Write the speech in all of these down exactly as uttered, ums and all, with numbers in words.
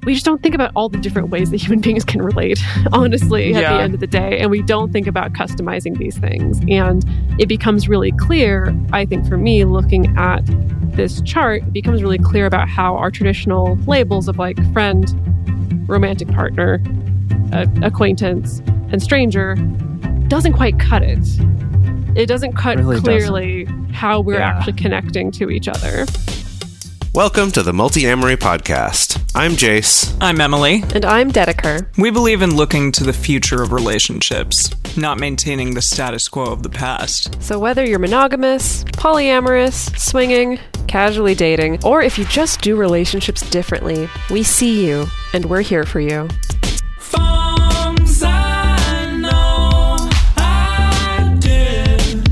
we just don't think about all the different ways that human beings can relate, honestly, at yeah. the end of the day. And we don't think about customizing these things. And it becomes really clear, I think, for me, looking at this chart, it becomes really clear about how our traditional labels of like friend, romantic partner, uh, acquaintance, and stranger doesn't quite cut it. It doesn't cut really clearly doesn't. how we're Yeah. actually connecting to each other. Welcome to the Multi-Amory Podcast. I'm Jace. I'm Emily. And I'm Dedeker. We believe in looking to the future of relationships, not maintaining the status quo of the past. So whether you're monogamous, polyamorous, swinging, casually dating, or if you just do relationships differently, we see you and we're here for you. Forms I know I did,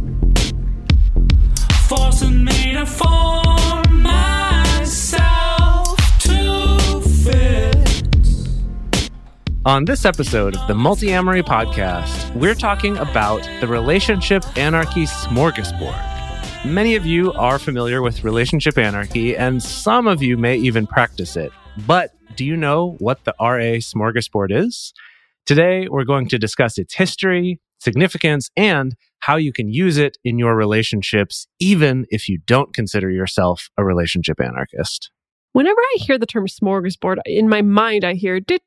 forcing me to form myself to fit. On this episode of the Multi-Amory Podcast, we're talking about the relationship anarchy smorgasbord. Many of you are familiar with relationship anarchy, and some of you may even practice it. But do you know what the R A smorgasbord is? Today, we're going to discuss its history, significance, and how you can use it in your relationships, even if you don't consider yourself a relationship anarchist. Whenever I hear the term smorgasbord, in my mind I hear is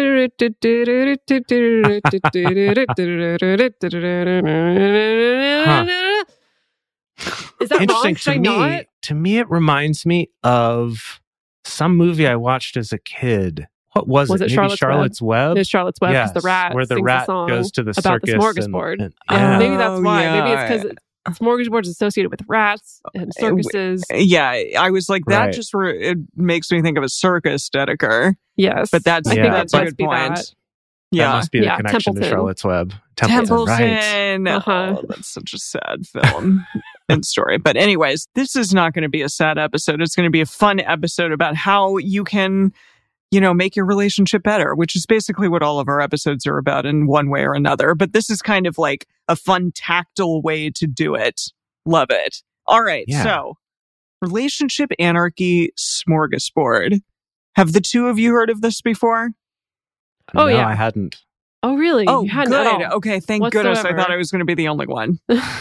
that Interesting. wrong? Should I to me, not? to me, it reminds me of some movie I watched as a kid. What was, Was it? it Maybe Charlotte's Charlotte's Web? There's Charlotte's Web because Yes, the rat where the sings rat a song goes to the about the circus smorgasbord. and- and- Uh, yeah. maybe that's Oh, why. yeah. Maybe it's because smorgasbord is associated with rats and circuses. Yeah, I was like, that Right. just re- it makes me think of a circus, Dedeker. Yes, But that's, I Yeah, think that's that a must good be point. that. That Yeah. must be the Yeah, connection Templeton. to Charlotte's Web. Templeton, right. Templeton. Uh-huh. Oh, that's such a sad film and story. But anyways, this is not going to be a sad episode. It's going to be a fun episode about how you can, you know, make your relationship better, which is basically what all of our episodes are about in one way or another. But this is kind of like a fun tactile way to do it. Love it. All right. Yeah. So relationship anarchy smorgasbord. Have the two of you heard of this before? Oh, no, yeah. I hadn't. Oh, really? Oh, You hadn't good. at all. Okay, thank goodness. I whatsoever. thought I was going to be the only one.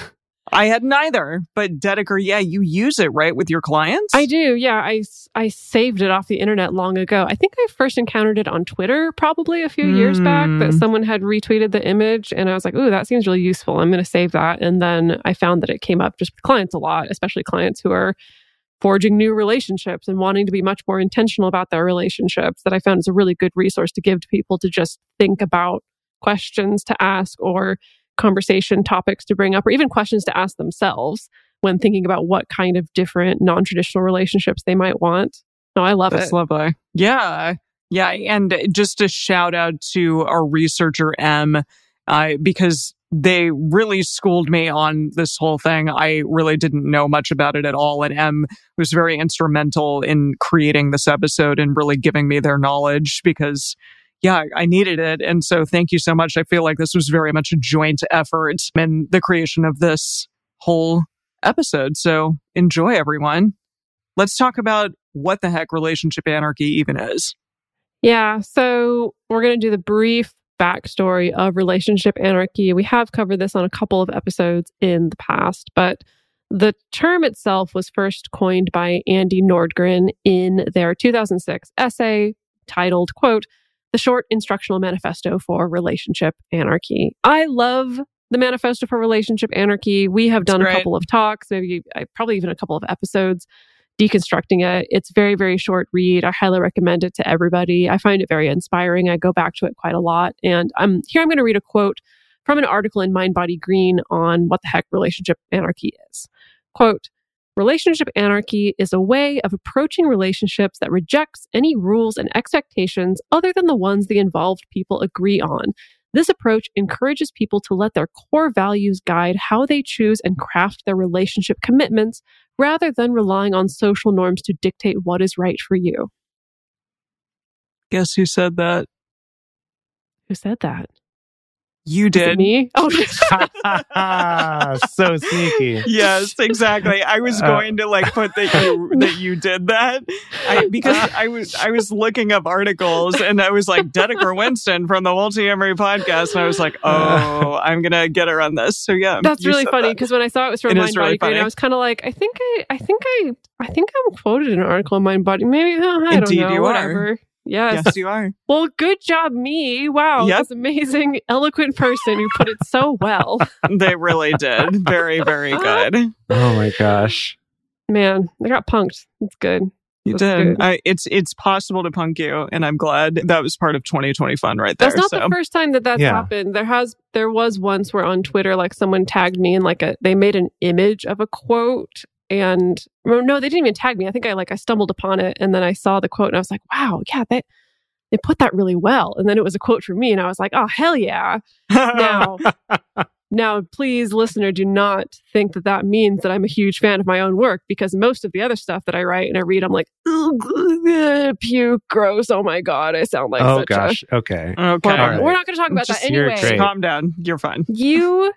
I hadn't either. But Dedeker, yeah, you use it, right, with your clients? I do, yeah. I, I saved it off the internet long ago. I think I first encountered it on Twitter probably a few years back, that Mm. someone had retweeted the image and I was like, ooh, that seems really useful. I'm going to save that. And then I found that it came up just with clients a lot, especially clients who are forging new relationships and wanting to be much more intentional about their relationships, that I found is a really good resource to give to people to just think about questions to ask or conversation topics to bring up, or even questions to ask themselves when thinking about what kind of different non-traditional relationships they might want. No, I love That's it. lovely. Yeah. Yeah. And just a shout out to our researcher, M, uh, because they really schooled me on this whole thing. I really didn't know much about it at all. And M was very instrumental in creating this episode and really giving me their knowledge because, yeah, I needed it. And so thank you so much. I feel like this was very much a joint effort in the creation of this whole episode. So enjoy, everyone. Let's talk about what the heck relationship anarchy even is. Yeah. So we're going to do the brief backstory of relationship anarchy. We have covered this on a couple of episodes in the past, but the term itself was first coined by Andy Nordgren in their two thousand six essay titled, quote, "The Short Instructional Manifesto for Relationship Anarchy." I love the Manifesto for Relationship Anarchy. We have done It's a great. couple of talks, maybe I, probably even a couple of episodes deconstructing it. It's very, very short read. I highly recommend it to everybody. I find it very inspiring. I go back to it quite a lot. And I'm here I'm going to read a quote from an article in Mind Body Green on what the heck relationship anarchy is. Quote, "Relationship anarchy is a way of approaching relationships that rejects any rules and expectations other than the ones the involved people agree on. This approach encourages people to let their core values guide how they choose and craft their relationship commitments rather than relying on social norms to dictate what is right for you." Guess who said that? Who said that? You Is did. it me? Oh, So sneaky. Yes, exactly. I was Uh, going to like put that you that you did that I, because I was I was looking up articles and I was like Dedeker Winston from the Multi-Amory podcast, and I was like, oh, I'm gonna get her on this. So yeah, that's you really said funny that. because when I saw it was from It Mind is Body really Green, funny. I was kind of like, I think I, I think I, I think I'm quoted in an article in Mind Body. Maybe uh, I Indeed don't know. you are. Whatever. Yes. Yes, you are. Well, good job, me. Wow, Yep. this amazing, eloquent person who put it so well. They really did. Very, very good. Oh my gosh. Man, I got punked. It's good. You That's did. good. I, it's it's possible to punk you, and I'm glad that was part of twenty twenty fun right there. That's not so. the first time that that's Yeah. happened. There has, there was once where on Twitter, like someone tagged me in like a, they made an image of a quote, and well, no, they didn't even tag me. I think I like I stumbled upon it, and then I saw the quote, and I was like, wow, yeah, they they put that really well. And then it was a quote from me, and I was like, oh hell yeah. Now, now, please, listener, do not think that that means that I'm a huge fan of my own work, because most of the other stuff that I write and I read, I'm like, ugh, puke, gross. Oh my god, I sound like Oh such gosh. Okay. Okay. a. All right. We're not going to talk about Just- that you're anyway. great. Calm down. You're fine. You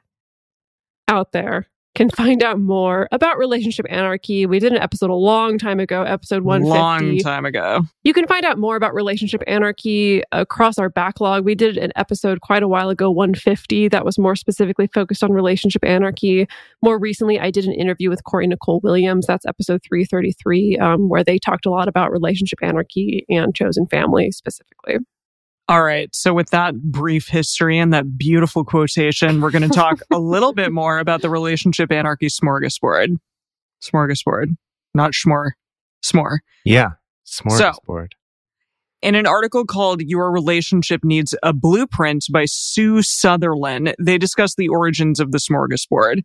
out there can find out more about Relationship Anarchy. We did an episode a long time ago, episode one fifty. Long time ago. You can find out more about Relationship Anarchy across our backlog. We did an episode quite a while ago, one fifty, that was more specifically focused on Relationship Anarchy. More recently, I did an interview with Corey Nicole Williams. That's episode three thirty-three, um, where they talked a lot about Relationship Anarchy and Chosen Family specifically. All right. So with that brief history and that beautiful quotation, we're going to talk a little bit more about the Relationship Anarchy Smorgasbord. Smorgasbord, not schmore. S'more. Yeah. Smorgasbord. In an article called Your Relationship Needs a Blueprint by Sue Sutherland, they discuss the origins of the smorgasbord.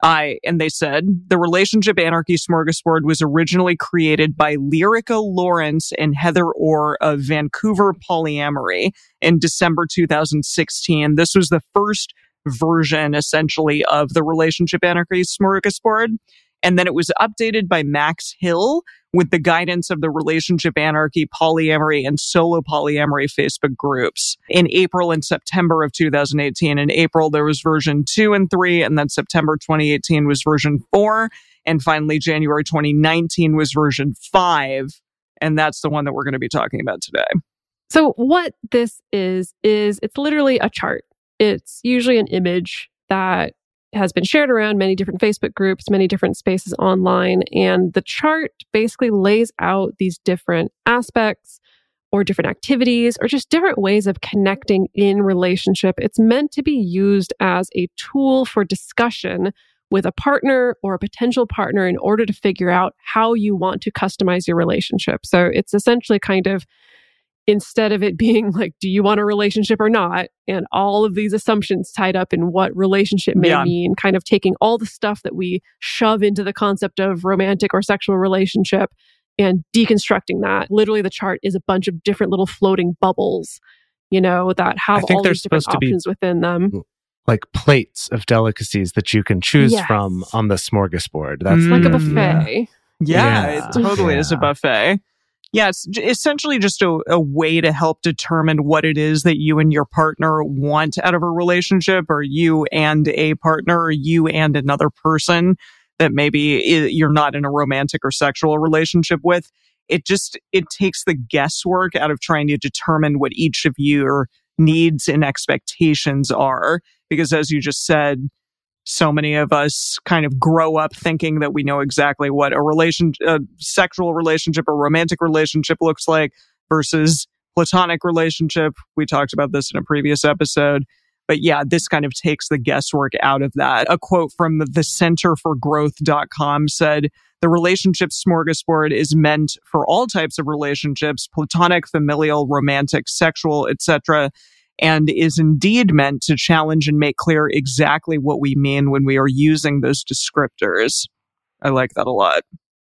I and they said, the Relationship Anarchy Smorgasbord was originally created by Lyrica Lawrence and Heather Orr of Vancouver Polyamory in December two thousand sixteen. This was the first version, essentially, of the Relationship Anarchy Smorgasbord. And then it was updated by Max Hill with the guidance of the Relationship Anarchy, Polyamory, and Solo Polyamory Facebook groups in April and September of two thousand eighteen. In April, there was version two and three, and then September twenty eighteen was version four, and finally January twenty nineteen was version five, and that's the one that we're going to be talking about today. So what this is, is it's literally a chart. It's usually an image that has been shared around many different Facebook groups, many different spaces online. And the chart basically lays out these different aspects or different activities or just different ways of connecting in relationship. It's meant to be used as a tool for discussion with a partner or a potential partner in order to figure out how you want to customize your relationship. So it's essentially kind of, instead of it being like, do you want a relationship or not? And all of these assumptions tied up in what relationship may Yeah. mean, kind of taking all the stuff that we shove into the concept of romantic or sexual relationship and deconstructing that. Literally, the chart is a bunch of different little floating bubbles, you know, that have I think all they're these different supposed to be- options within them. Like plates of delicacies that you can choose Yes. from on the smorgasbord. That's Mm. Like a the- buffet. Yeah, Yeah. it totally is a Yeah. buffet. Yeah, it's j- essentially just a, a way to help determine what it is that you and your partner want out of a relationship, or you and a partner, or you and another person that maybe i- you're not in a romantic or sexual relationship with. It just, it takes the guesswork out of trying to determine what each of your needs and expectations are. Because as you just said, so many of us kind of grow up thinking that we know exactly what a relation, a sexual relationship or romantic relationship looks like versus platonic relationship. We talked about this in a previous episode. But yeah, this kind of takes the guesswork out of that. A quote from the center for growth dot com said, the relationship smorgasbord is meant for all types of relationships, platonic, familial, romantic, sexual, et cetera, and is indeed meant to challenge and make clear exactly what we mean when we are using those descriptors. I like that a lot.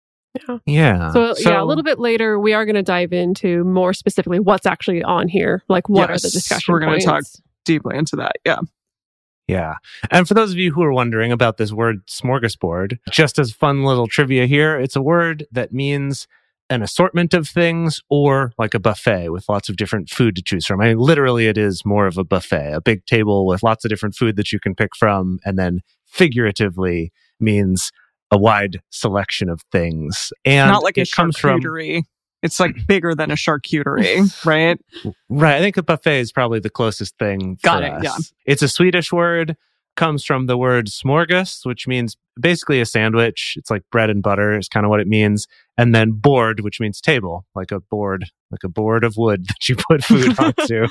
Yeah. So, yeah, a little bit later, we are going to dive into more specifically what's actually on here. Like, what Yes, are the discussion we're gonna points? talk deeply into that. Yeah. Yeah. And for those of you who are wondering about this word smorgasbord, just as fun little trivia here, it's a word that means an assortment of things or like a buffet with lots of different food to choose from. I mean, literally, it is more of a buffet, a big table with lots of different food that you can pick from, and then figuratively means a wide selection of things. And not like a it comes from charcuterie. It's like bigger than a charcuterie, right? Right. I think a buffet is probably the closest thing for Got it, us. yeah. It's a Swedish word, comes from the word smorgas, which means basically a sandwich. It's like bread and butter is kind of what it means. And then board, which means table, like a board, like a board of wood that you put food onto.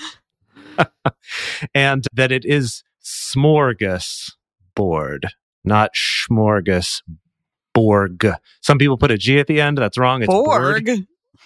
And that it is smorgas board, not smorgas borg. Some people put a G at the end. That's wrong. It's Borg. board.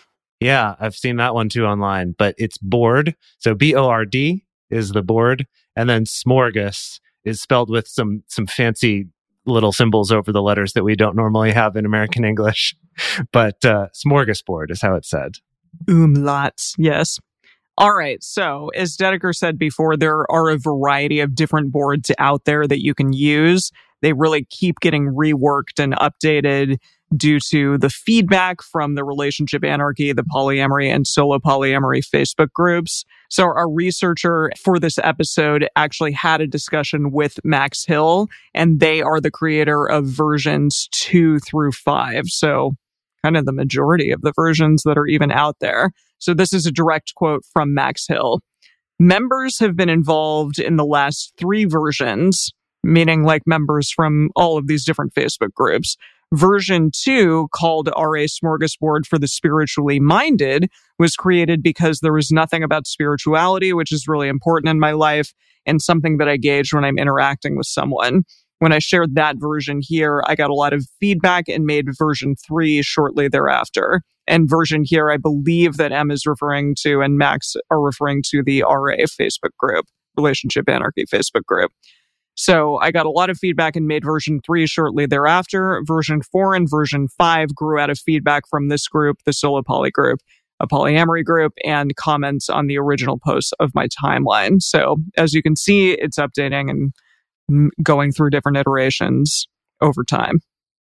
Yeah, I've seen that one too online, but it's board. So B O R D is the board. And then smorgas is spelled with some some fancy little symbols over the letters that we don't normally have in American English. But uh, smorgasbord is how it's said. Umlauts, yes. All right. So, as Dedeker said before, there are a variety of different boards out there that you can use. They really keep getting reworked and updated due to the feedback from the Relationship Anarchy, the Polyamory, and Solo Polyamory Facebook groups. So our researcher for this episode actually had a discussion with Max Hill, and they are the creator of versions two through five. So kind of the majority of the versions that are even out there. So this is a direct quote from Max Hill. Members have been involved in the last three versions, meaning like members from all of these different Facebook groups. Version two, called R A Smorgasbord for the Spiritually Minded, was created because there was nothing about spirituality, which is really important in my life, and something that I gauge when I'm interacting with someone. When I shared that version here, I got a lot of feedback and made version three shortly thereafter. And version here, I believe that M is referring to and Max are referring to the R A Facebook group, Relationship Anarchy Facebook group. So I got a lot of feedback and made version three shortly thereafter. Version four and version five grew out of feedback from this group, the Solo Poly group, a polyamory group, and comments on the original posts of my timeline. So as you can see, it's updating and going through different iterations over time.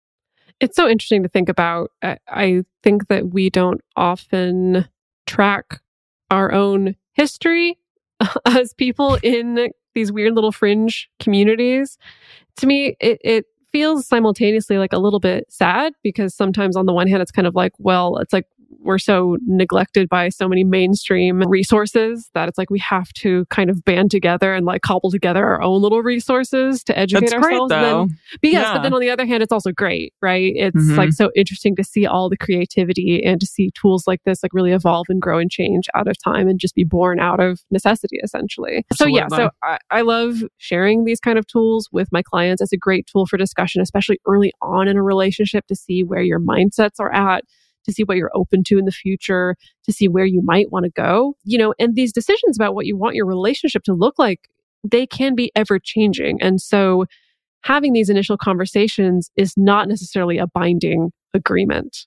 It's so interesting to think about. I think that we don't often track our own history as people in these weird little fringe communities. To me, it, it feels simultaneously like a little bit sad, because sometimes on the one hand, it's kind of like, well, it's like we're so neglected by so many mainstream resources that it's like we have to kind of band together and like cobble together our own little resources to educate That's ourselves. Great, though. And then, but yes, yeah. but then on the other hand, it's also great, right? It's Mm-hmm. like so interesting to see all the creativity and to see tools like this like really evolve and grow and change out of time and just be born out of necessity, essentially. Absolutely. So yeah, so I, I love sharing these kind of tools with my clients as a great tool for discussion, especially early on in a relationship, to see where your mindsets are at, to see what you're open to in the future, to see where you might want to go. You know, and these decisions about what you want your relationship to look like, they can be ever changing. And so having these initial conversations is not necessarily a binding agreement,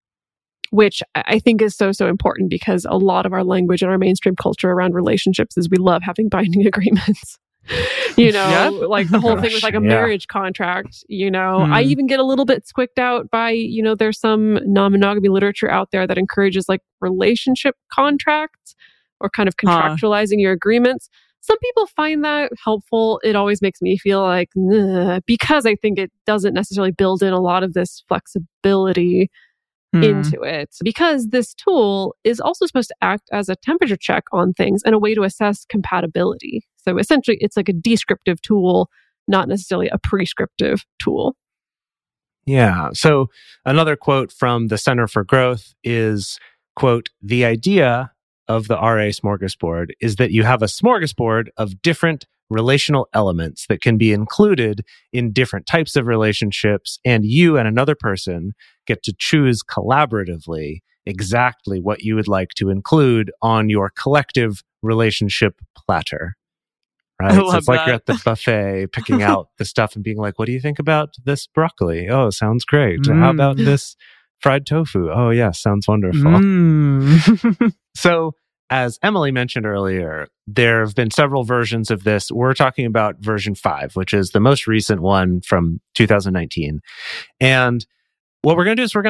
which I think is so, so important, because a lot of our language and our mainstream culture around relationships is we love having binding agreements. You know, Yep. like the whole Gosh, thing with like a yeah. marriage contract, you know, Mm. I even get a little bit squicked out by, you know, there's some non-monogamy literature out there that encourages like relationship contracts or kind of Huh. contractualizing your agreements. Some people find that helpful. It always makes me feel like, nah, because I think it doesn't necessarily build in a lot of this flexibility Hmm. into it, because this tool is also supposed to act as a temperature check on things and a way to assess compatibility. So essentially, it's like a descriptive tool, not necessarily a prescriptive tool. Yeah. So another quote from the Center for Growth is, quote, "The idea of the R A smorgasbord is that you have a smorgasbord of different relational elements that can be included in different types of relationships, and you and another person get to choose collaboratively exactly what you would like to include on your collective relationship platter." Right? I So love it's like that. you're at the buffet picking out the stuff and being like, what do you think about this broccoli? Oh, sounds great. How Mm. about this fried tofu? Oh, yeah, sounds wonderful. Mm. So, as Emily mentioned earlier, there have been several versions of this. We're talking about version five, which is the most recent one from two thousand nineteen. And what we're going to do is we're going to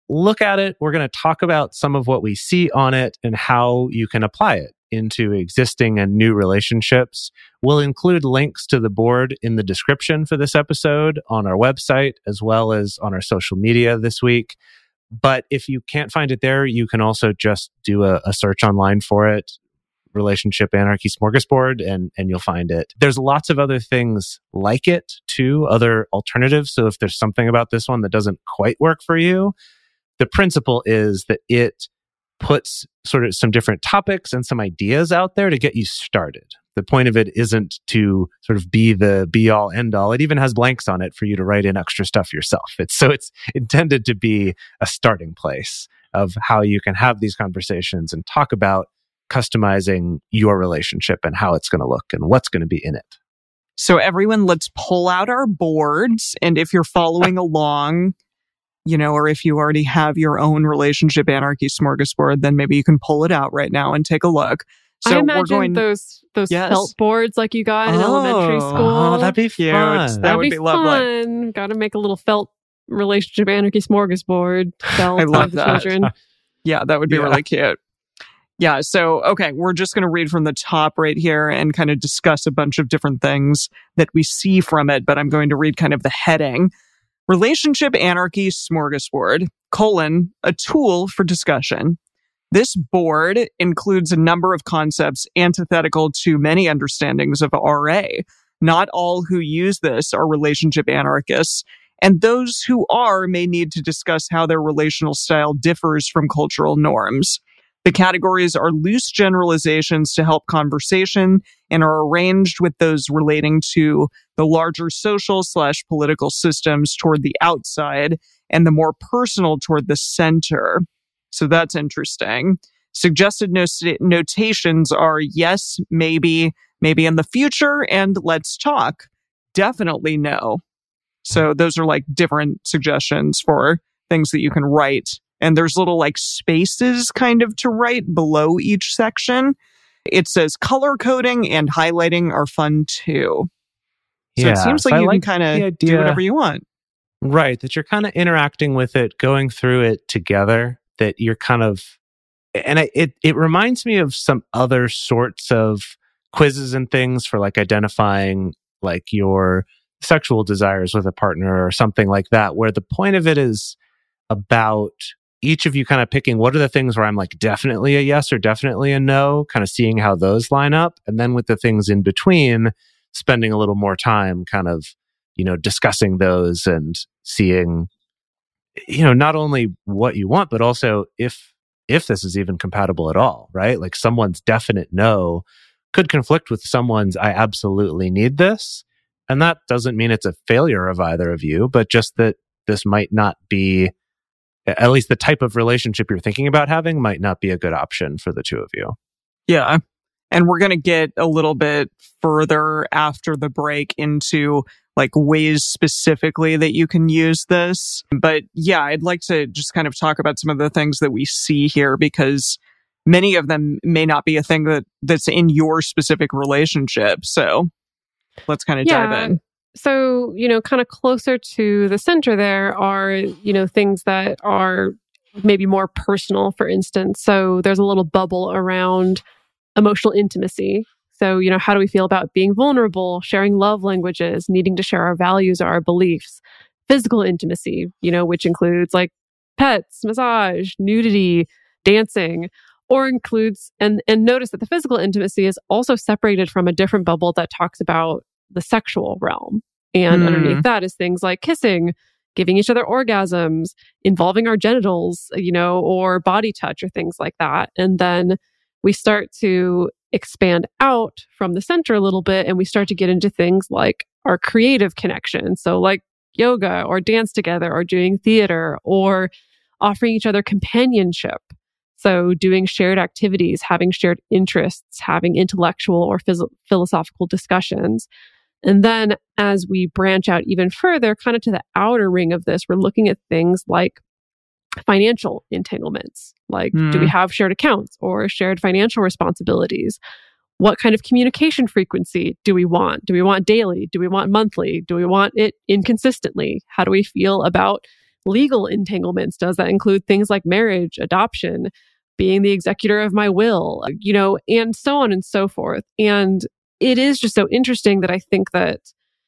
look at it. We're going to talk about some of what we see on it and how you can apply it into existing and new relationships. We'll include links to the board in the description for this episode on our website, as well as on our social media this week. But if you can't find it there, you can also just do a, a search online for it, Relationship Anarchy Smorgasbord, and, and you'll find it. There's lots of other things like it too, other alternatives. So if there's something about this one that doesn't quite work for you, the principle is that it puts sort of some different topics and some ideas out there to get you started. The point of it isn't to sort of be the be all end all. It even has blanks on it for you to write in extra stuff yourself. It's so it's intended to be a starting place of how you can have these conversations and talk about customizing your relationship and how it's going to look and what's going to be in it. So everyone, let's pull out our boards. And if you're following along, you know, or if you already have your own Relationship Anarchy Smorgasbord, then maybe you can pull it out right now and take a look. So I imagine we're going those those yes. felt boards like you got in oh, elementary school. Oh, that'd be Cute. fun. That That'd would be, be lovely. fun. Got to make a little felt Relationship Anarchy Smorgasbord. Felt I love the that. children. Yeah, that would be Yeah. really cute. Yeah, so, okay, we're just going to read from the top right here and kind of discuss a bunch of different things that we see from it, but I'm going to read kind of the heading. Relationship Anarchy Smorgasbord, colon, a tool for discussion. This board includes a number of concepts antithetical to many understandings of R A. Not all who use this are relationship anarchists, and those who are may need to discuss how their relational style differs from cultural norms. The categories are loose generalizations to help conversation and are arranged with those relating to the larger social slash political systems toward the outside and the more personal toward the center. So that's interesting. Suggested no- notations are yes, maybe, maybe in the future, and let's talk. Definitely no. So those are like different suggestions for things that you can write. And there's little like spaces kind of to write below each section. It says color coding and highlighting are fun too. So yeah, it seems like so you like can kind of do idea, whatever you want. Right, that you're kind of interacting with it, going through it together, that you're kind of, and I, it, it reminds me of some other sorts of quizzes and things for like identifying like your sexual desires with a partner or something like that, where the point of it is about each of you kind of picking what are the things where I'm like definitely a yes or definitely a no, kind of seeing how those line up. And then with the things in between, spending a little more time kind of, you know, discussing those and seeing, you know, not only what you want, but also if, if this is even compatible at all, right? Like someone's definite no could conflict with someone's I absolutely need this. And that doesn't mean it's a failure of either of you, but just that this might not be, at least the type of relationship you're thinking about having might not be a good option for the two of you. Yeah. And we're going to get a little bit further after the break into like ways specifically that you can use this. But yeah, I'd like to just kind of talk about some of the things that we see here, because many of them may not be a thing that that's in your specific relationship. So let's kind of Yeah. dive in. So, you know, kind of closer to the center there are, you know, things that are maybe more personal, for instance. So there's a little bubble around emotional intimacy. So, you know, how do we feel about being vulnerable, sharing love languages, needing to share our values or our beliefs? Physical intimacy, you know, which includes like pets, massage, nudity, dancing, or includes, and, and notice that the physical intimacy is also separated from a different bubble that talks about the sexual realm. And Mm. underneath that is things like kissing, giving each other orgasms, involving our genitals, you know, or body touch or things like that. And then we start to expand out from the center a little bit and we start to get into things like our creative connection. So like yoga or dance together or doing theater or offering each other companionship. So doing shared activities, having shared interests, having intellectual or phys- philosophical discussions. And then as we branch out even further, kind of to the outer ring of this, we're looking at things like financial entanglements. Like, Mm. do we have shared accounts or shared financial responsibilities? What kind of communication frequency do we want? Do we want daily? Do we want monthly? Do we want it inconsistently? How do we feel about legal entanglements. Does that include things like marriage, adoption, being the executor of my will, you know, and so on and so forth. And it is just so interesting that I think that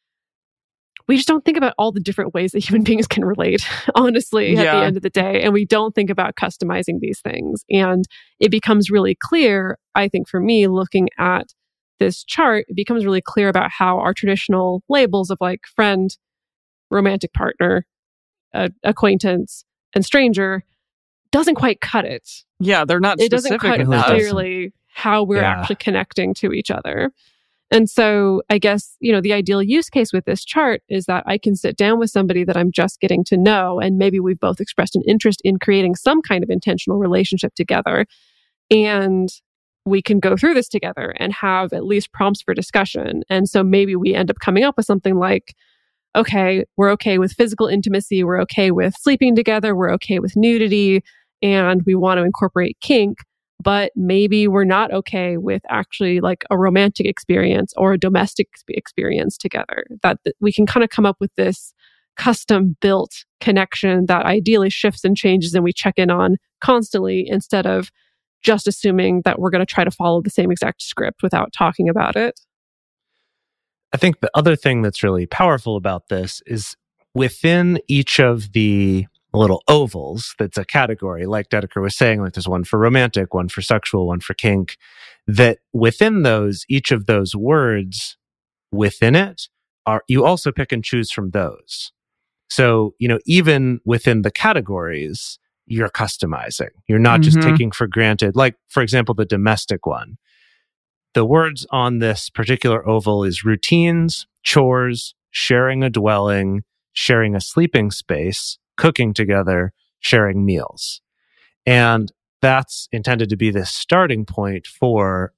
we just don't think about all the different ways that human beings can relate, honestly, Yeah. at the end of the day. And we don't think about customizing these things. And it becomes really clear, I think for me, looking at this chart, it becomes really clear about how our traditional labels of like friend, romantic partner, uh, acquaintance, and stranger doesn't quite cut it. Yeah, they're not It doesn't specific cut enough. clearly how we're Yeah. actually connecting to each other. And so I guess, you know, the ideal use case with this chart is that I can sit down with somebody that I'm just getting to know, and maybe we've both expressed an interest in creating some kind of intentional relationship together. And we can go through this together and have at least prompts for discussion. And so maybe we end up coming up with something like, okay, we're okay with physical intimacy, we're okay with sleeping together, we're okay with nudity, and we want to incorporate kink. But maybe we're not okay with actually like a romantic experience or a domestic experience together. That, that we can kind of come up with this custom built connection that ideally shifts and changes and we check in on constantly instead of just assuming that we're going to try to follow the same exact script without talking about it. I think the other thing that's really powerful about this is within each of the little ovals that's a category, like Dedeker was saying, like there's one for romantic, one for sexual, one for kink, that within those, each of those words within it are, you also pick and choose from those. So, you know, even within the categories, you're customizing. You're not just Mhm. taking for granted, like, for example, the domestic one. The words on this particular oval is routines, chores, sharing a dwelling, sharing a sleeping space, cooking together, sharing meals. And that's intended to be the starting point for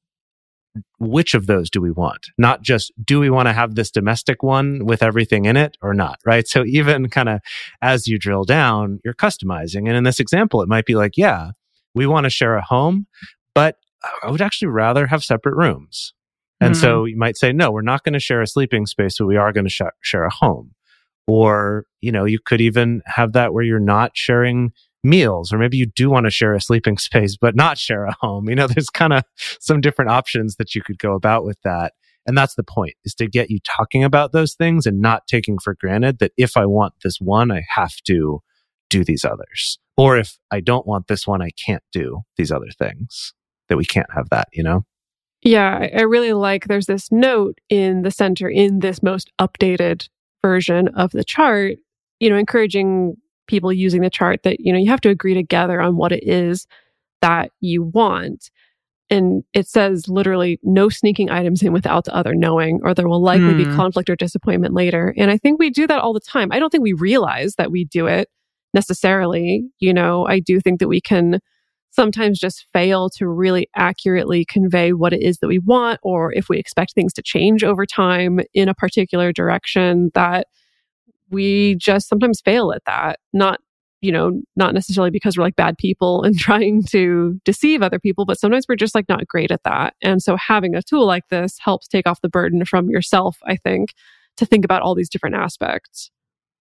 which of those do we want? Not just, do we want to have this domestic one with everything in it or not, right? So even kind of as you drill down, you're customizing. And in this example, it might be like, yeah, we want to share a home, but I would actually rather have separate rooms. And Mhm. so you might say, no, we're not going to share a sleeping space, but we are going to sh- share a home. Or, you know, you could even have that where you're not sharing meals, or maybe you do want to share a sleeping space, but not share a home. You know, there's kind of some different options that you could go about with that. And that's the point, is to get you talking about those things and not taking for granted that if I want this one, I have to do these others. Or if I don't want this one, I can't do these other things, that we can't have that, you know? Yeah, I I really like there's this note in the center in this most updated version of the chart, you know, encouraging people using the chart that, you know, you have to agree together on what it is that you want. And it says literally no sneaking items in without the other knowing, or there will likely be Hmm. conflict or disappointment later. And I think we do that all the time. I don't think we realize that we do it necessarily. You know, I do think that we can sometimes just fail to really accurately convey what it is that we want, or if we expect things to change over time in a particular direction, that we just sometimes fail at that. Not, you know, not necessarily because we're like bad people and trying to deceive other people, but sometimes we're just like not great at that. And so having a tool like this helps take off the burden from yourself, I think, to think about all these different aspects.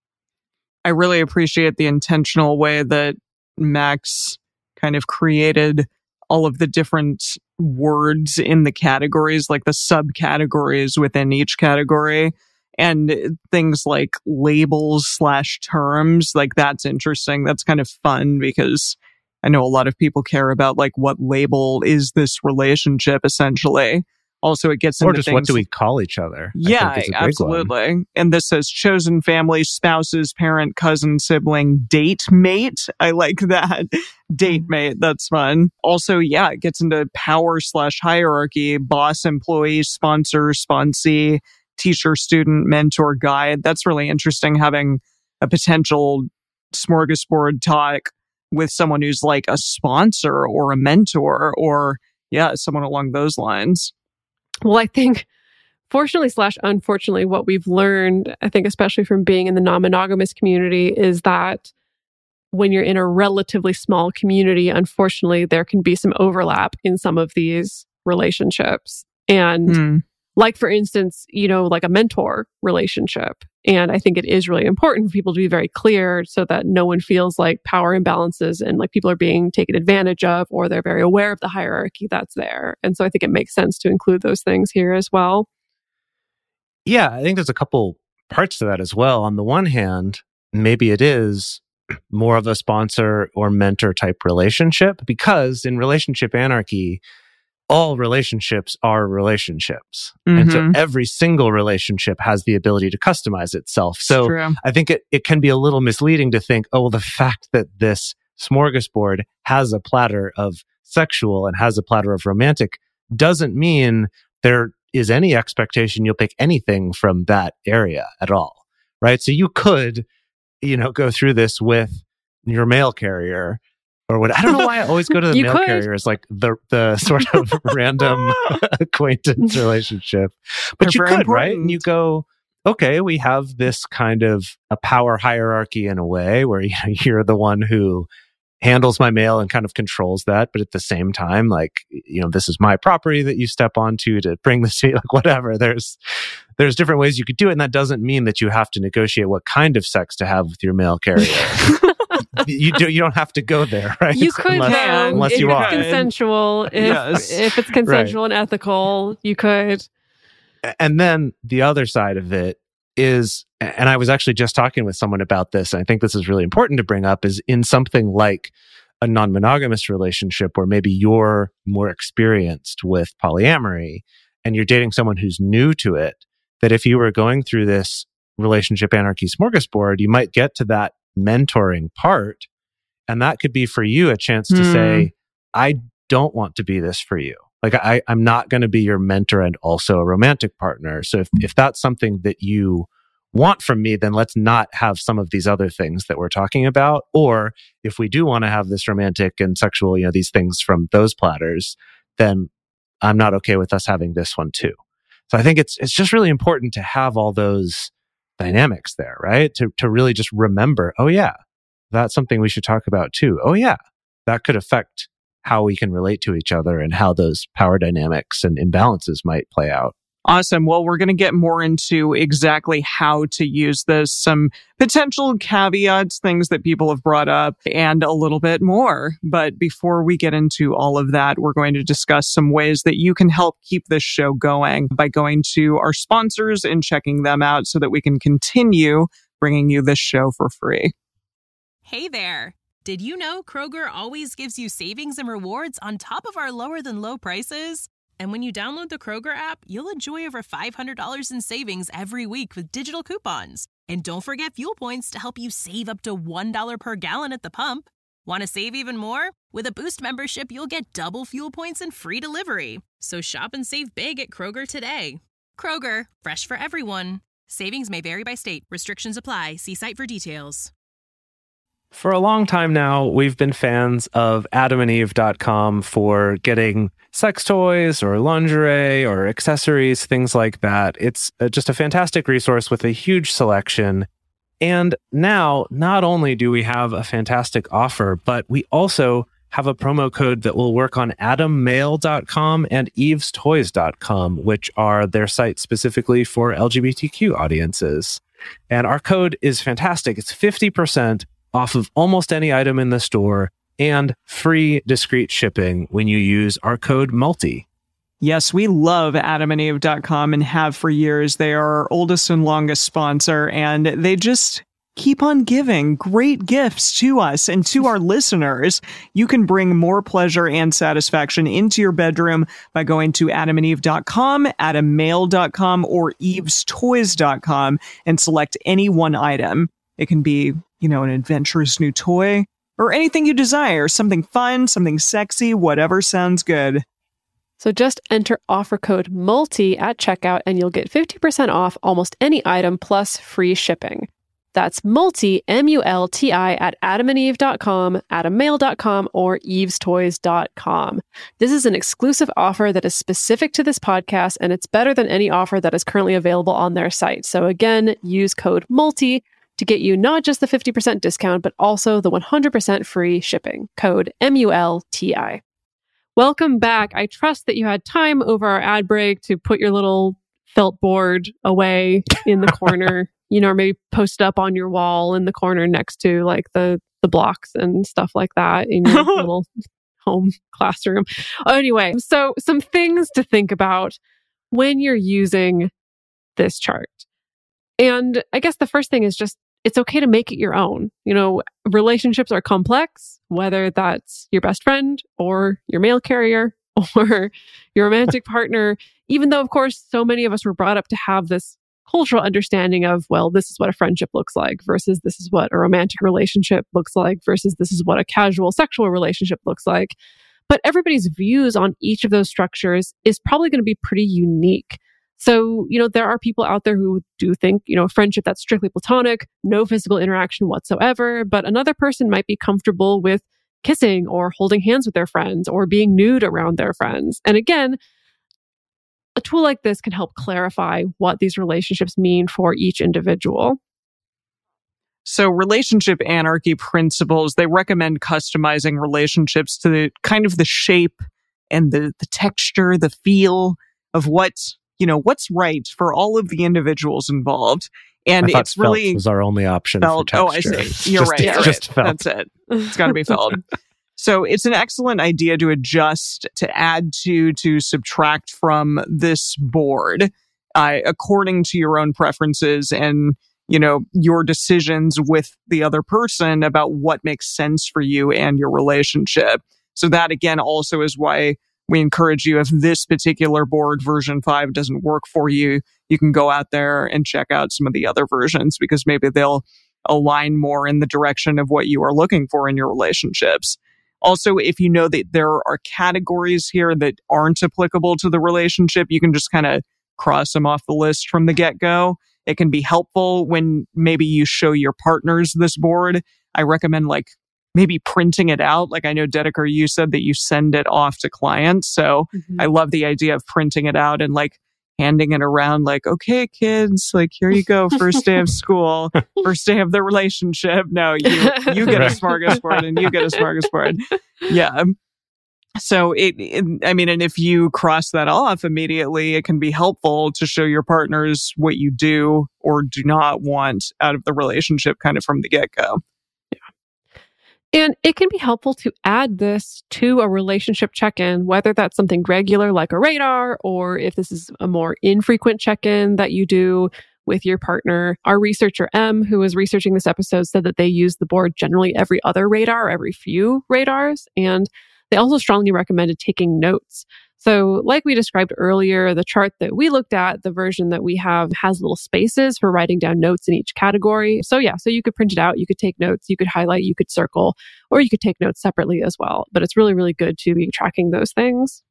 I really appreciate the intentional way that Max kind of created all of the different words in the categories, like the subcategories within each category, and things like labels slash terms. Like, that's interesting. That's kind of fun, because I know a lot of people care about like what label is this relationship essentially. Also, it gets Or into just things, what do we call each other? I yeah, think is a big one. absolutely. And this says chosen family, spouses, parent, cousin, sibling, date mate. I like that. Date mate. That's fun. Also, yeah, it gets into power slash hierarchy, boss, employee, sponsor, sponsee, teacher, student, mentor, guide. That's really interesting, having a potential smorgasbord talk with someone who's like a sponsor or a mentor, or yeah, someone along those lines. Well, I think, fortunately slash unfortunately, what we've learned, I think, especially from being in the non-monogamous community, is that when you're in a relatively small community, unfortunately, there can be some overlap in some of these relationships. And Hmm. Like, for instance, you know, like a mentor relationship. And I think it is really important for people to be very clear so that no one feels like power imbalances and like people are being taken advantage of, or they're very aware of the hierarchy that's there. And so I think it makes sense to include those things here as well. Yeah, I think there's a couple parts to that as well. On the one hand, maybe it is more of a sponsor or mentor type relationship, because in relationship anarchy, all relationships are relationships. Mm-hmm. And so every single relationship has the ability to customize itself. So True. I think it, it can be a little misleading to think, oh, well, the fact that this smorgasbord has a platter of sexual and has a platter of romantic doesn't mean there is any expectation you'll pick anything from that area at all, right? So you could, you know, go through this with your mail carrier. Or what? I don't know why I always go to the mail could. carrier as like the the sort of random acquaintance relationship. But They're you could, important. right? And you go, okay, we have this kind of a power hierarchy in a way where you know, you're the one who handles my mail and kind of controls that. But at the same time, like, you know, this is my property that you step onto to bring this to me, like whatever. There's there's different ways you could do it. And that doesn't mean that you have to negotiate what kind of sex to have with your mail carrier. you do. You don't have to go there, right? You could, unless, um, unless if you it's are. consensual. If yes. if it's consensual right. and ethical, you could. And then the other side of it is, and I was actually just talking with someone about this, and I think this is really important to bring up, is in something like a non-monogamous relationship where maybe you're more experienced with polyamory and you're dating someone who's new to it, that if you were going through this relationship anarchy smorgasbord, you might get to that mentoring part, and that could be for you a chance to mm. say, I don't want to be this for you. Like I, I'm not going to be your mentor and also a romantic partner. So if, if that's something that you want from me, then let's not have some of these other things that we're talking about. Or if we do want to have this romantic and sexual, you know, these things from those platters, then I'm not okay with us having this one too. So I think it's it's just really important to have all those dynamics there, right? To to really just remember, oh yeah, that's something we should talk about too. Oh yeah, that could affect how we can relate to each other and how those power dynamics and imbalances might play out. Awesome. Well, we're going to get more into exactly how to use this, some potential caveats, things that people have brought up, and a little bit more. But before we get into all of that, we're going to discuss some ways that you can help keep this show going by going to our sponsors and checking them out so that we can continue bringing you this show for free. Hey there. Did you know Kroger always gives you savings and rewards on top of our lower than low prices? And when you download the Kroger app, you'll enjoy over five hundred dollars in savings every week with digital coupons. And don't forget fuel points to help you save up to one dollar per gallon at the pump. Want to save even more? With a Boost membership, you'll get double fuel points and free delivery. So shop and save big at Kroger today. Kroger, fresh for everyone. Savings may vary by state. Restrictions apply. See site for details. For a long time now, we've been fans of adam and eve dot com for getting sex toys or lingerie or accessories, things like that. It's just a fantastic resource with a huge selection. And now, not only do we have a fantastic offer, but we also have a promo code that will work on adam mail dot com and eves toys dot com, which are their sites specifically for L G B T Q audiences. And our code is fantastic. It's fifty percent off of almost any item in the store and free discreet shipping when you use our code MULTI. Yes, we love adam and eve dot com and have for years. They are our oldest and longest sponsor, and they just keep on giving great gifts to us and to our listeners. You can bring more pleasure and satisfaction into your bedroom by going to adam and eve dot com, adam mail dot com, or eves toys dot com and select any one item. It can be, you know, an adventurous new toy or anything you desire, something fun, something sexy, whatever sounds good. So just enter offer code MULTI at checkout and you'll get fifty percent off almost any item plus free shipping. That's MULTI, M U L T I, at adam and eve dot com, adam mail dot com, or eves toys dot com. This is an exclusive offer that is specific to this podcast, and it's better than any offer that is currently available on their site. So again, use code MULTI to get you not just the fifty percent discount, but also the one hundred percent free shipping. Code M U L T I. Welcome back. I trust that you had time over our ad break to put your little felt board away in the corner, you know, or maybe post up on your wall in the corner next to like the, the blocks and stuff like that in your little home classroom. Anyway, so some things to think about when you're using this chart. And I guess the first thing is just, it's okay to make it your own. You know, relationships are complex, whether that's your best friend or your mail carrier or your romantic partner, even though, of course, so many of us were brought up to have this cultural understanding of, well, this is what a friendship looks like versus this is what a romantic relationship looks like versus this is what a casual sexual relationship looks like. But everybody's views on each of those structures is probably going to be pretty unique. So, you know, there are people out there who do think, you know, a friendship that's strictly platonic, no physical interaction whatsoever, but another person might be comfortable with kissing or holding hands with their friends or being nude around their friends. And again, a tool like this can help clarify what these relationships mean for each individual. So relationship anarchy principles, they recommend customizing relationships to the kind of the shape and the, the texture, the feel of what, you know, what's right for all of the individuals involved. And I thought it's really felt was our only option felt. for Oh, I texture. see. You're just, right. You're just right. felt. That's it. It's got to be felt. So it's an excellent idea to adjust, to add to, to subtract from this board, uh, according to your own preferences and, you know, your decisions with the other person about what makes sense for you and your relationship. So that again also is why we encourage you, if this particular board version five doesn't work for you, you can go out there and check out some of the other versions because maybe they'll align more in the direction of what you are looking for in your relationships. Also, if you know that there are categories here that aren't applicable to the relationship, you can just kind of cross them off the list from the get-go. It can be helpful when maybe you show your partners this board. I recommend like maybe printing it out. Like I know, Dedeker, you said that you send it off to clients. So mm-hmm. I love the idea of printing it out and like handing it around like, okay, kids, like, here you go. First day of school, first day of the relationship. No, you, you get a smorgasbord and you get a smorgasbord. Yeah. So it, it, I mean, and if you cross that off immediately, it can be helpful to show your partners what you do or do not want out of the relationship kind of from the get-go. And it can be helpful to add this to a relationship check-in, whether that's something regular like a radar, or if this is a more infrequent check-in that you do with your partner. Our researcher, M, who was researching this episode, said that they use the board generally every other radar, or every few radars. And they also strongly recommended taking notes. So like we described earlier, the chart that we looked at, the version that we have has little spaces for writing down notes in each category. So yeah, so you could print it out, you could take notes, you could highlight, you could circle, or you could take notes separately as well. But it's really, really good to be tracking those things.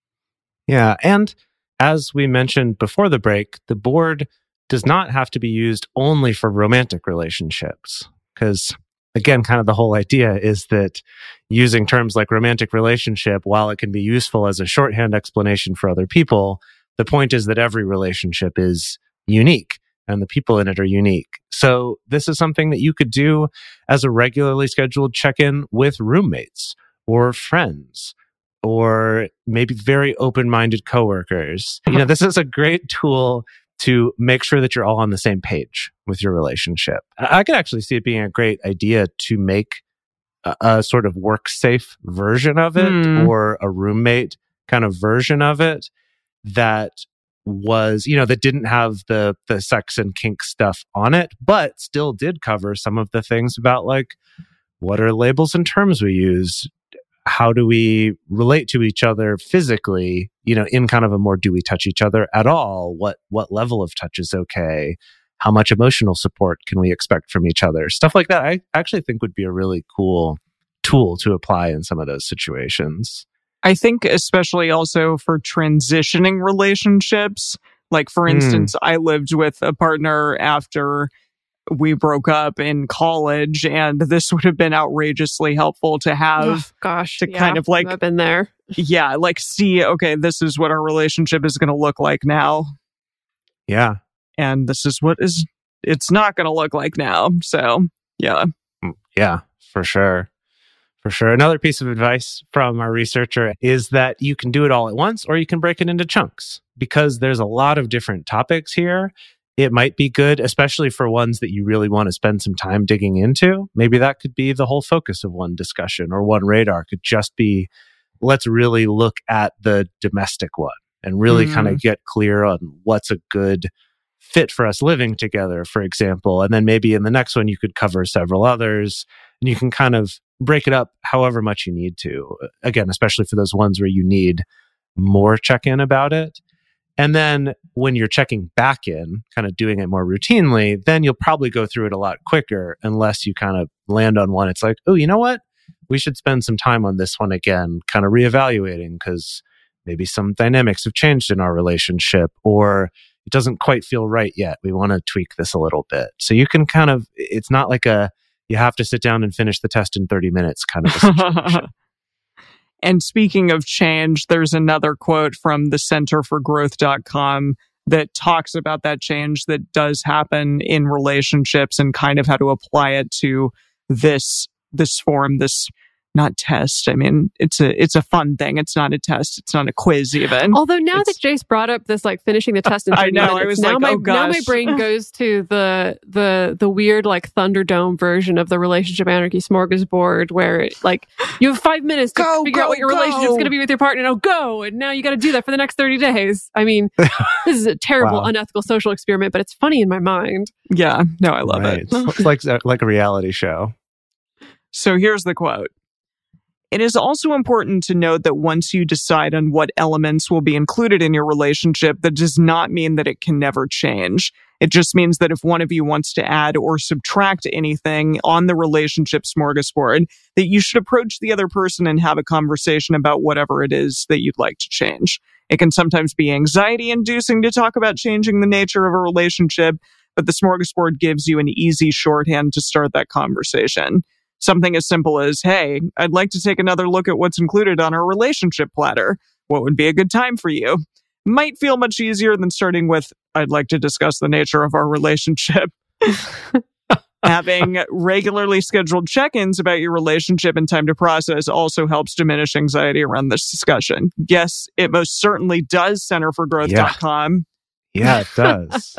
Yeah. And as we mentioned before the break, the board does not have to be used only for romantic relationships. Because again, kind of the whole idea is that using terms like romantic relationship, while it can be useful as a shorthand explanation for other people, the point is that every relationship is unique and the people in it are unique. So this is something that you could do as a regularly scheduled check-in with roommates or friends or maybe very open-minded coworkers. You know, this is a great tool to make sure that you're all on the same page with your relationship. I could actually see it being a great idea to make a, a sort of work-safe version of it mm. or a roommate kind of version of it that was, you know, that didn't have the the sex and kink stuff on it, but still did cover some of the things about like, what are labels and terms we use? How do we relate to each other physically, you know, in kind of a more, do we touch each other at all? What what level of touch is okay? How much emotional support can we expect from each other? Stuff like that, I actually think would be a really cool tool to apply in some of those situations. I think especially also for transitioning relationships. Like, for instance, mm. I lived with a partner after we broke up in college, and this would have been outrageously helpful to have. Oh, gosh, to yeah, kind of like, I've been there. Yeah, like see, okay, this is what our relationship is going to look like now. Yeah, and this is what is it's not going to look like now. So, yeah, yeah, for sure, For sure. Another piece of advice from our researcher is that you can do it all at once or you can break it into chunks. Because there's a lot of different topics here, it might be good, especially for ones that you really want to spend some time digging into. Maybe that could be the whole focus of one discussion, or one radar could just be, let's really look at the domestic one and really mm. kind of get clear on what's a good fit for us living together, for example. And then maybe in the next one, you could cover several others and you can kind of break it up however much you need to. Again, especially for those ones where you need more check-in about it. And then when you're checking back in, kind of doing it more routinely, then you'll probably go through it a lot quicker unless you kind of land on one. It's like, oh, you know what? We should spend some time on this one again, kind of reevaluating because maybe some dynamics have changed in our relationship, or it doesn't quite feel right yet. We want to tweak this a little bit. So you can kind of, it's not like a, you have to sit down and finish the test in thirty minutes kind of a situation. And speaking of change, there's another quote from the center for growth dot com that talks about that change that does happen in relationships and kind of how to apply it to this this form, this not test. I mean, it's a it's a fun thing. It's not a test. It's not a quiz even. Although now it's, that Jace brought up this, like finishing the test in thirty I know, minutes, I was now like, my oh gosh. now my brain goes to the the the weird like Thunderdome version of the relationship anarchy smorgasbord, where it, like you have five minutes to go, figure go, out what your go. relationship's going to be with your partner. Now go, and now you got to do that for the next thirty days. I mean, this is a terrible, Wow. unethical social experiment, but it's funny in my mind. Yeah, no, I love right. it. It's like like a reality show. So here's the quote. It is also important to note that once you decide on what elements will be included in your relationship, that does not mean that it can never change. It just means that if one of you wants to add or subtract anything on the relationship smorgasbord, that you should approach the other person and have a conversation about whatever it is that you'd like to change. It can sometimes be anxiety-inducing to talk about changing the nature of a relationship, but the smorgasbord gives you an easy shorthand to start that conversation. Something as simple as, hey, I'd like to take another look at what's included on our relationship platter. What would be a good time for you? Might feel much easier than starting with, I'd like to discuss the nature of our relationship. Having regularly scheduled check-ins about your relationship and time to process also helps diminish anxiety around this discussion. Yes, it most certainly does, center for growth dot com. Yeah, it does.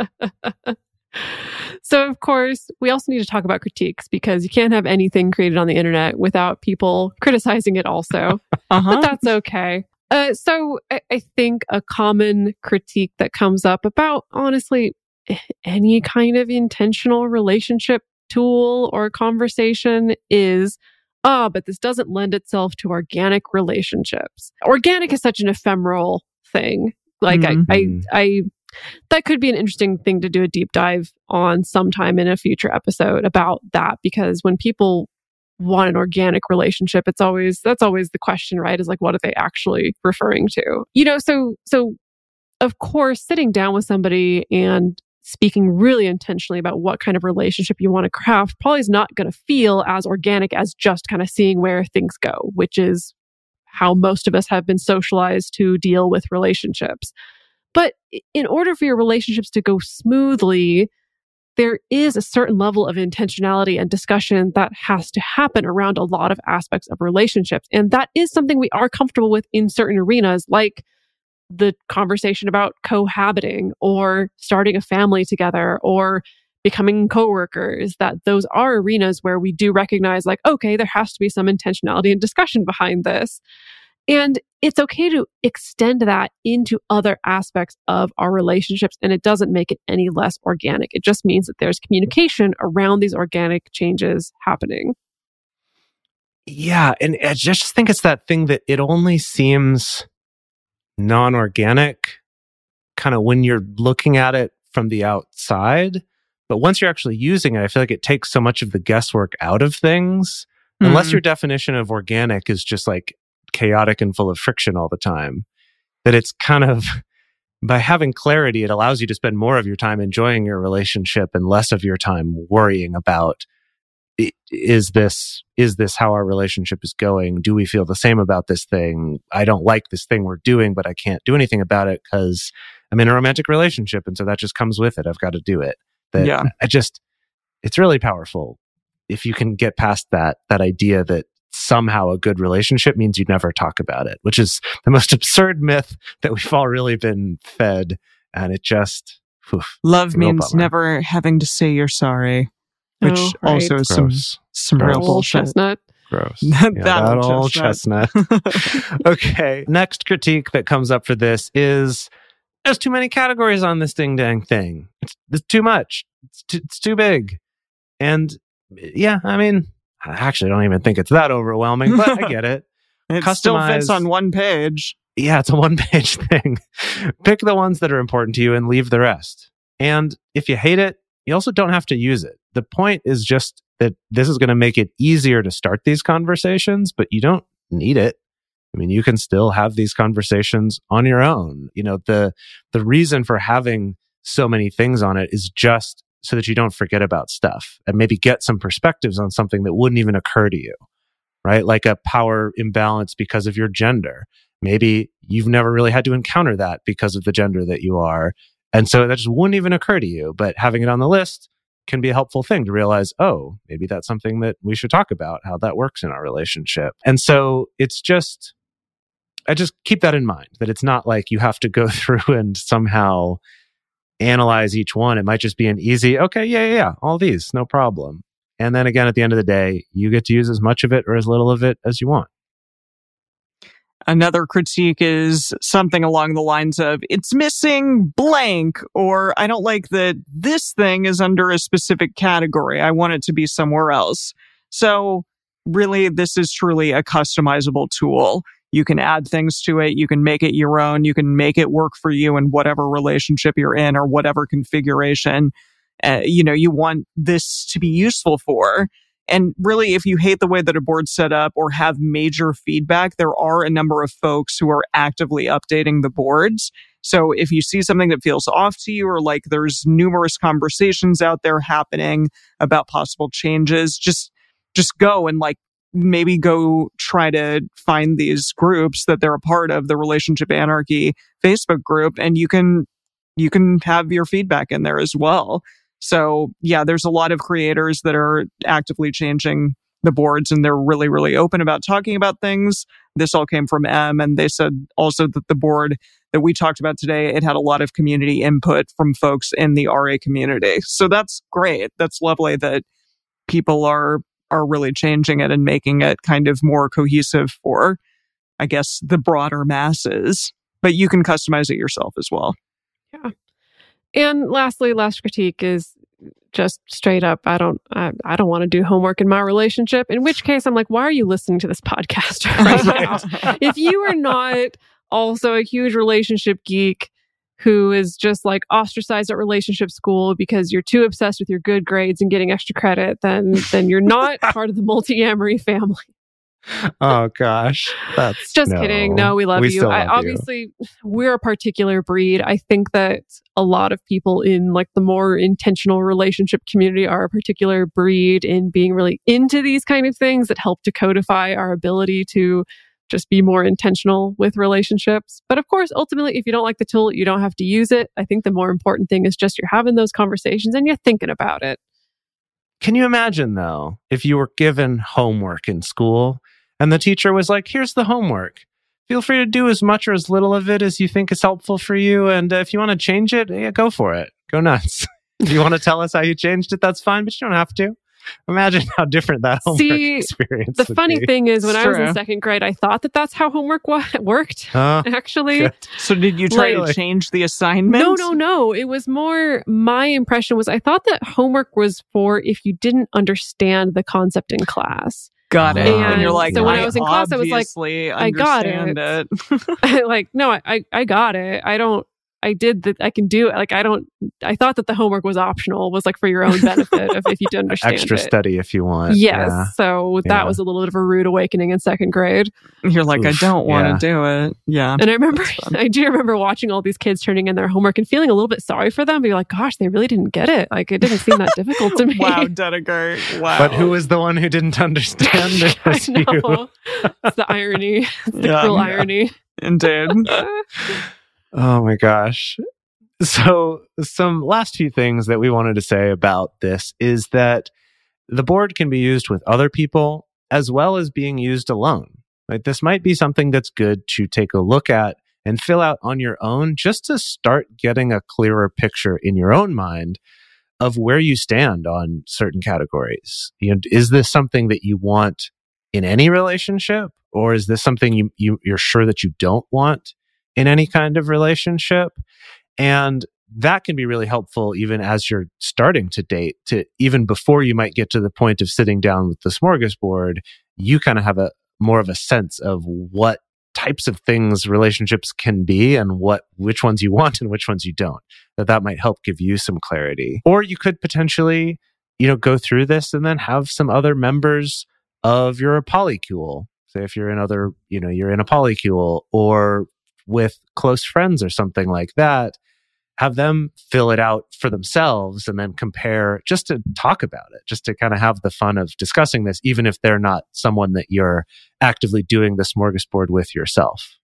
So, of course, we also need to talk about critiques because you can't have anything created on the internet without people criticizing it also. Uh-huh. But that's okay. Uh, so I, I think a common critique that comes up about, honestly, any kind of intentional relationship tool or conversation is, ah, oh, but this doesn't lend itself to organic relationships. Organic is such an ephemeral thing. Like mm-hmm. I, I, I, that could be an interesting thing to do a deep dive on sometime in a future episode about that, because when people want an organic relationship, it's always, that's always the question, right? Is like, what are they actually referring to? You know, so, so of course, sitting down with somebody and speaking really intentionally about what kind of relationship you want to craft probably is not going to feel as organic as just kind of seeing where things go, which is how most of us have been socialized to deal with relationships. But in order for your relationships to go smoothly, there is a certain level of intentionality and discussion that has to happen around a lot of aspects of relationships. And that is something we are comfortable with in certain arenas, like the conversation about cohabiting or starting a family together or becoming coworkers. That those are arenas where we do recognize, like, okay, there has to be some intentionality and discussion behind this. And it's okay to extend that into other aspects of our relationships, and it doesn't make it any less organic. It just means that there's communication around these organic changes happening. Yeah, and I just think it's that thing that it only seems non-organic kind of when you're looking at it from the outside. But once you're actually using it, I feel like it takes so much of the guesswork out of things. Mm-hmm. Unless your definition of organic is just like chaotic and full of friction all the time, that it's kind of, by having clarity, it allows you to spend more of your time enjoying your relationship and less of your time worrying about, is this is this how our relationship is going? Do we feel the same about this thing? I don't like this thing we're doing, but I can't do anything about it because I'm in a romantic relationship, and so that just comes with it. I've got to do it. That yeah. I just, it's really powerful if you can get past that that idea that somehow a good relationship means you never talk about it, which is the most absurd myth that we've all really been fed. And it just... Oof, Love means bummer. Never having to say you're sorry, which Oh, right. also is some, Gross. some Gross. real Old bullshit. chestnut. Gross. that Yeah, that old old chestnut. chestnut. Okay. Next critique that comes up for this is there's too many categories on this ding dang thing. It's, it's too much. It's too, it's too big. And yeah, I mean, I actually don't even think it's that overwhelming, but I get it. It still fits Customize- on one page. Yeah, it's a one page thing. Pick the ones that are important to you and leave the rest. And if you hate it, you also don't have to use it. The point is just that this is going to make it easier to start these conversations, but you don't need it. I mean, you can still have these conversations on your own. You know, the the reason for having so many things on it is just so that you don't forget about stuff and maybe get some perspectives on something that wouldn't even occur to you, right? Like a power imbalance because of your gender. Maybe you've never really had to encounter that because of the gender that you are. And so that just wouldn't even occur to you. But having it on the list can be a helpful thing to realize, oh, maybe that's something that we should talk about, how that works in our relationship. And so it's just, I just keep that in mind, that it's not like you have to go through and somehow analyze each one. It might just be an easy, okay, yeah, yeah, yeah, all these, no problem. And then again, at the end of the day, you get to use as much of it or as little of it as you want. Another critique is something along the lines of, it's missing blank, or I don't like that this thing is under a specific category. I want it to be somewhere else. So really, this is truly a customizable tool. You can add things to it. You can make it your own. You can make it work for you in whatever relationship you're in or whatever configuration, uh, you know, you want this to be useful for. And really, if you hate the way that a board's set up or have major feedback, there are a number of folks who are actively updating the boards. So if you see something that feels off to you, or like there's numerous conversations out there happening about possible changes, just just go and like maybe go try to find these groups that they're a part of, the Relationship Anarchy Facebook group, and you can you can have your feedback in there as well. So yeah, there's a lot of creators that are actively changing the boards, and they're really, really open about talking about things. This all came from M, and they said also that the board that we talked about today, it had a lot of community input from folks in the R A community. So that's great. That's lovely that people are are really changing it and making it kind of more cohesive for, I guess, the broader masses. But you can customize it yourself as well. Yeah. And lastly, last critique is just straight up, I don't I, I don't want to do homework in my relationship. In which case, I'm like, why are you listening to this podcast right now? If you are not also a huge relationship geek who is just like ostracized at relationship school because you're too obsessed with your good grades and getting extra credit, then then you're not part of the multi-amory family. Oh gosh, that's just no. kidding. No, we love we you. Still I, love obviously, you. We're a particular breed. I think that a lot of people in like the more intentional relationship community are a particular breed in being really into these kind of things that help to codify our ability to just be more intentional with relationships. But of course, ultimately, if you don't like the tool, you don't have to use it. I think the more important thing is just you're having those conversations and you're thinking about it. Can you imagine though, if you were given homework in school and the teacher was like, here's the homework. Feel free to do as much or as little of it as you think is helpful for you. And uh, if you want to change it, yeah, go for it. Go nuts. If you want to tell us how you changed it, that's fine, but you don't have to. Imagine how different that homework See, experience the would funny be. thing is, when It's I was true. in second grade, I thought that that's how homework wa- worked. Oh, Actually, good. So did you try Like- to change the assignment? no, no, no. It was more, my impression was I thought that homework was for if you didn't understand the concept in class. Got it. And And, you're like, so when I, I was in class, I was like, obviously I got understand it. it. Like, no, I, I, I got it. I don't, I did that. I can do it. Like, I don't, I thought that the homework was optional, was like for your own benefit of if you didn't understand Extra it. study if you want. Yes. Yeah. So that Yeah. was a little bit of a rude awakening in second grade. You're like, Oof, I don't want to yeah. do it. Yeah. And I remember, That's fun. I do remember watching all these kids turning in their homework and feeling a little bit sorry for them. But you're like, gosh, they really didn't get it. Like, it didn't seem that difficult to me. Wow, Dedeker. Wow. But who was the one who didn't understand it? I was you. know. It's the irony. It's the Yeah. cruel Yeah. irony. Indeed. Oh my gosh. So, some last few things that we wanted to say about this is that the board can be used with other people as well as being used alone. Right? This might be something that's good to take a look at and fill out on your own, just to start getting a clearer picture in your own mind of where you stand on certain categories. You know, is this something that you want in any relationship, or is this something you, you you're sure that you don't want in any kind of relationship? And that can be really helpful even as you're starting to date, to even before you might get to the point of sitting down with the smorgasbord, you kind of have a more of a sense of what types of things relationships can be and what which ones you want and which ones you don't. That that might help give you some clarity. Or you could potentially, you know, go through this and then have some other members of your polycule. Say if you're in other, you know, you're in a polycule or with close friends or something like that, have them fill it out for themselves and then compare, just to talk about it, just to kind of have the fun of discussing this, even if they're not someone that you're actively doing the smorgasbord with yourself.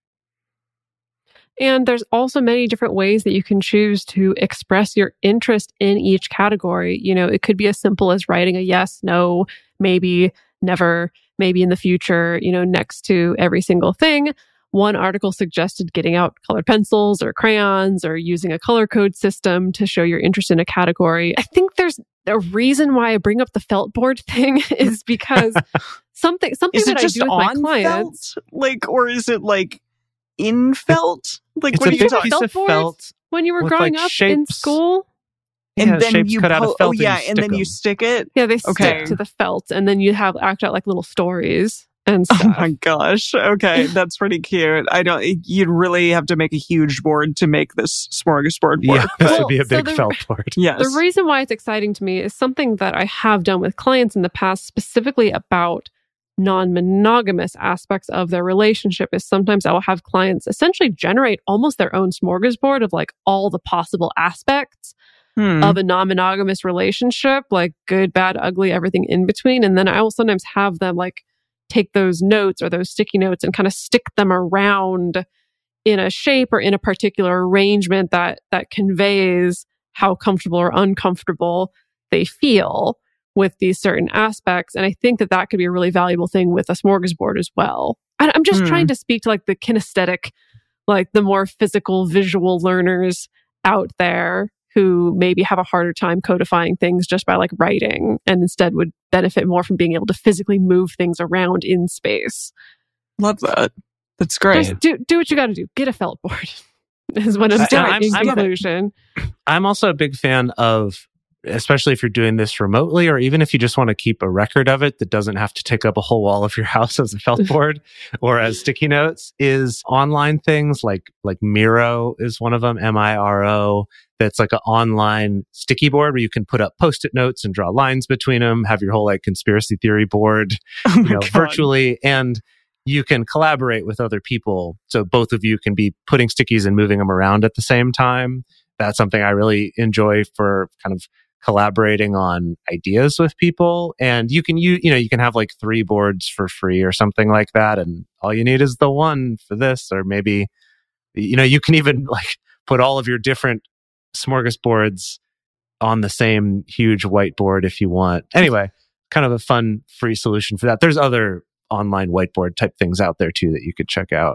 And there's also many different ways that you can choose to express your interest in each category. You know, it could be as simple as writing a yes, no, maybe, never, maybe in the future, you know, next to every single thing. One article suggested getting out colored pencils or crayons or using a color code system to show your interest in a category. I think there's a reason why I bring up the felt board thing is because something something is it that just I do with my on clients, felt? Like, or is it like in felt? Like, it's what a are you big talking? piece of felt when you were with, growing like, up shapes. in school. And Yeah, then shapes you cut out of po- felt oh and yeah, you and stick then you them. stick it. Yeah, they Okay. stick to the felt, and then you have act out like little stories and stuff. Oh my gosh. Okay, that's pretty cute. I don't. You'd really have to make a huge board to make this smorgasbord work. Yeah, this Well, would be a so big the- felt board. Yes. The reason why it's exciting to me is something that I have done with clients in the past, specifically about non-monogamous aspects of their relationship, is sometimes I will have clients essentially generate almost their own smorgasbord of like all the possible aspects Hmm. of a non-monogamous relationship, like good, bad, ugly, everything in between. And then I will sometimes have them like take those notes or those sticky notes and kind of stick them around in a shape or in a particular arrangement that that conveys how comfortable or uncomfortable they feel with these certain aspects. And I think that that could be a really valuable thing with a smorgasbord as well. I, I'm just Hmm. trying to speak to like the kinesthetic, like the more physical, visual learners out there who maybe have a harder time codifying things just by like writing and instead would benefit more from being able to physically move things around in space. Love that. That's great. Just do, do what you got to do. Get a felt board is what I'm I- saying I'm- in I'm a- conclusion. I'm also a big fan of, especially if you're doing this remotely, or even if you just want to keep a record of it that doesn't have to take up a whole wall of your house as a felt board or as sticky notes, is online things like like Miro is one of them, M I R O. That's like an online sticky board where you can put up post-it notes and draw lines between them, have your whole like conspiracy theory board, Oh you my know, God. virtually, and you can collaborate with other people. So both of you can be putting stickies and moving them around at the same time. That's something I really enjoy for kind of collaborating on ideas with people. And you can, you, you know, you can have like three boards for free or something like that. And all you need is the one for this, or maybe, you know, you can even like put all of your different smorgasbords on the same huge whiteboard if you want. Anyway, kind of a fun free solution for that. There's other online whiteboard type things out there too that you could check out.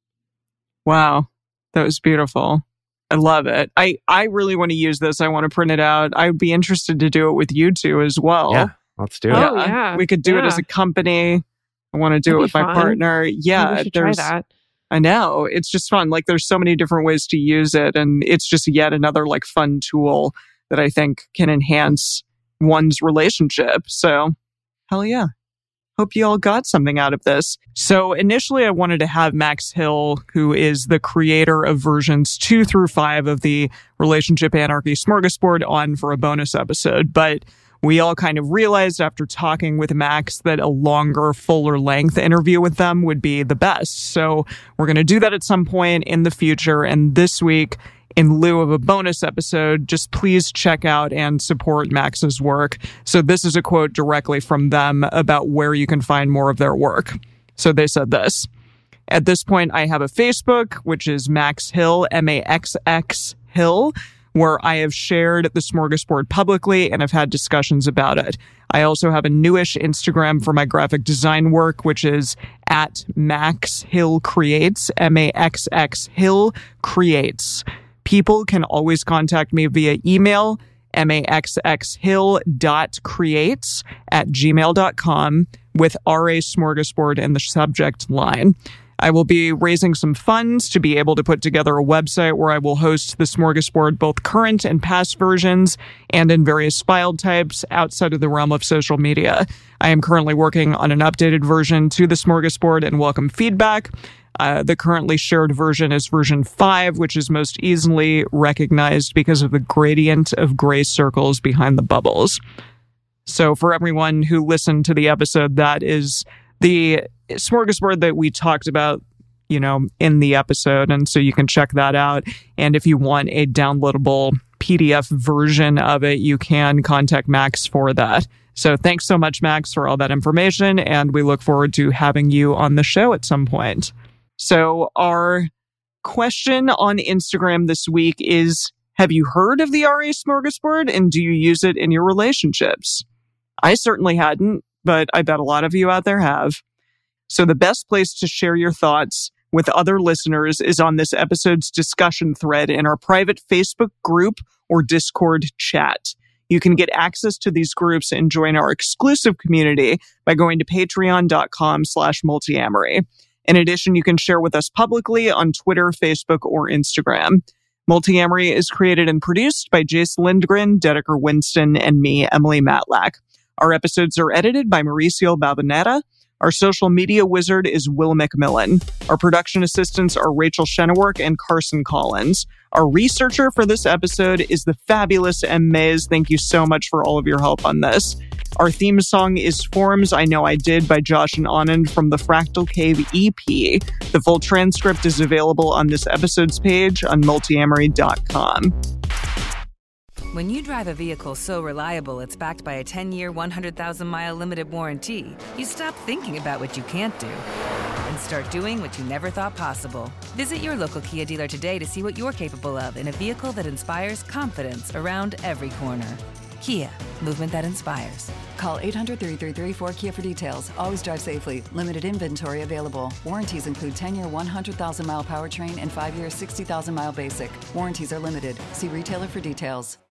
Wow, that was beautiful. I love it. I, I really want to use this. I want to print it out. I would be interested to do it with you two as well. Yeah, let's do it. Oh, yeah. We could do it Yeah. as a company. I want to do That'd it be with my fun. partner. Yeah, Maybe we should try there's that. I know. It's just fun. Like there's so many different ways to use it, and it's just yet another like fun tool that I think can enhance one's relationship. So, hell yeah. Hope you all got something out of this. So initially I wanted to have Max Hill, who is the creator of versions two through five of the Relationship Anarchy Smorgasbord, on for a bonus episode. But we all kind of realized after talking with Max that a longer, fuller length interview with them would be the best. So we're going to do that at some point in the future. And this week, in lieu of a bonus episode, just please check out and support Max's work. So this is a quote directly from them about where you can find more of their work. So they said this: "At this point, I have a Facebook, which is Max Hill, M A X X Hill, where I have shared the smorgasbord publicly and have had discussions about it. I also have a newish Instagram for my graphic design work, which is at Max Hill Creates, M A X X Hill Creates. People can always contact me via email, maxxhill.creates at gmail dot com with R A Smorgasbord in the subject line. I will be raising some funds to be able to put together a website where I will host the smorgasbord, both current and past versions, and in various file types outside of the realm of social media. I am currently working on an updated version to the smorgasbord and welcome feedback. Uh, the currently shared version is version five, which is most easily recognized because of the gradient of gray circles behind the bubbles. So for everyone who listened to the episode, that is the smorgasbord that we talked about, you know, in the episode. And so you can check that out. And if you want a downloadable P D F version of it, you can contact Max for that. So thanks so much, Max, for all that information. And we look forward to having you on the show at some point. So our question on Instagram this week is, have you heard of the R A Smorgasbord and do you use it in your relationships? I certainly hadn't, but I bet a lot of you out there have. So the best place to share your thoughts with other listeners is on this episode's discussion thread in our private Facebook group or Discord chat. You can get access to these groups and join our exclusive community by going to patreon.com slash multiamory. In addition, you can share with us publicly on Twitter, Facebook, or Instagram. Multiamory is created and produced by Jace Lindgren, Dedeker Winston, and me, Emily Matlack. Our episodes are edited by Mauricio Balvanera. Our social media wizard is Will McMillan. Our production assistants are Rachel Shennework and Carson Collins. Our researcher for this episode is the fabulous M. Mays. Thank you so much for all of your help on this. Our theme song is Forms I Know I Did by Josh and Anand from the Fractal Cave E P. The full transcript is available on this episode's page on multiamory dot com. When you drive a vehicle so reliable it's backed by a ten-year, one hundred thousand mile limited warranty, you stop thinking about what you can't do and start doing what you never thought possible. Visit your local Kia dealer today to see what you're capable of in a vehicle that inspires confidence around every corner. Kia, movement that inspires. Call eight hundred, three three three, four K I A for details. Always drive safely. Limited inventory available. Warranties include ten-year, one hundred thousand mile powertrain and five-year, sixty thousand mile basic. Warranties are limited. See retailer for details.